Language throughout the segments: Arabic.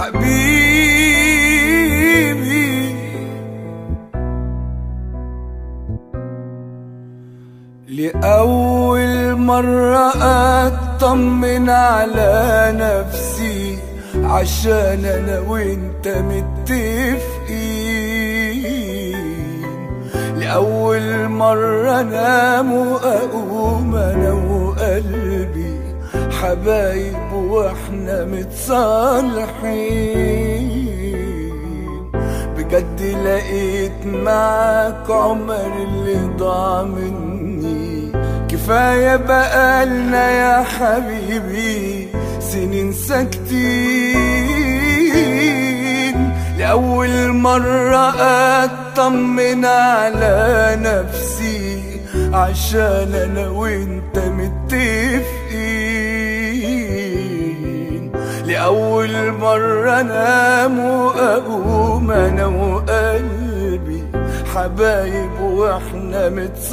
حبيبي لأول مرة أطمن على نفسي، عشان أنا وإنت متفقين. لأول مرة أنام وأقوم أنا وقلبي حبايب وإحنا متصالحين. بجد لقيت معاك عمر اللي ضاع مني، كفاية بقالنا يا حبيبي سنين ساكتين. لأول مرة أطمن على نفسي، عشان أنا وإنت متفقين. لأول مرة أنام وأقوم أنا وقلبي حبايب وإحنا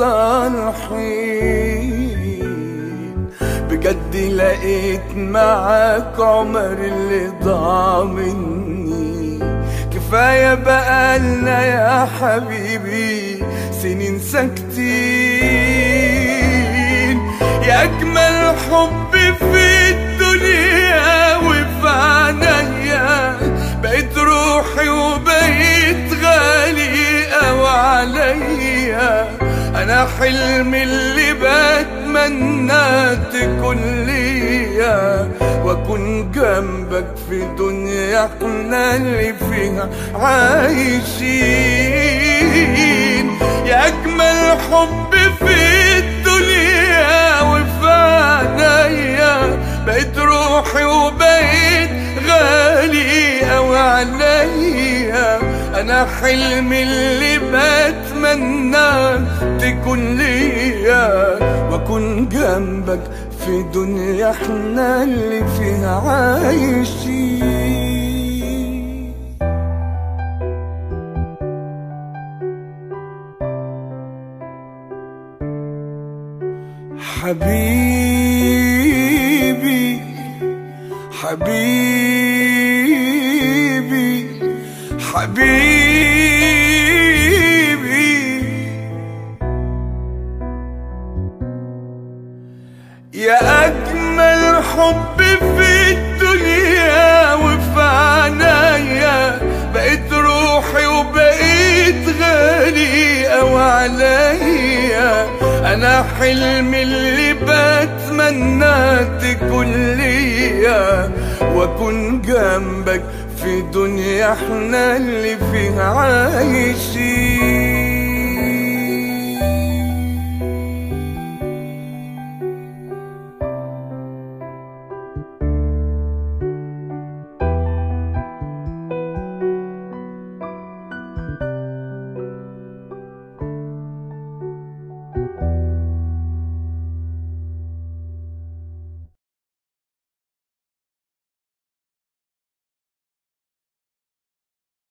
متصالحين. بجد لقيت معاك عمر اللي ضاع مني، كفاية بقالنا يا حبيبي سنين ساكتين. يا أجمل حب في الدنيا وفي عينيا، بقيت روحي وبقيت غالي أوي عليا. أنا حلمي اللي بتمنى تكون ليا، وأكون جنبك في دنيا احنا اللي فيها عايشين. يا أجمل حب في الدنيا وفي عينيا، بقيت روحي وبقيت غالي أوي عليا. أنا حلمي اللي بتمنى تكون ليا، وأكون جنبك في دنيا احنا اللي فيها عايشين. حبيبي حبيبي حبيبي، يا أجمل حب في الدنيا وفي عينيا، بقيت روحي وبقيت غالي أوي عليا. أنا حلمي اللي بتمنى تكون ليا، وأكون جنبك في دنيا احنا اللي فيها عايشين.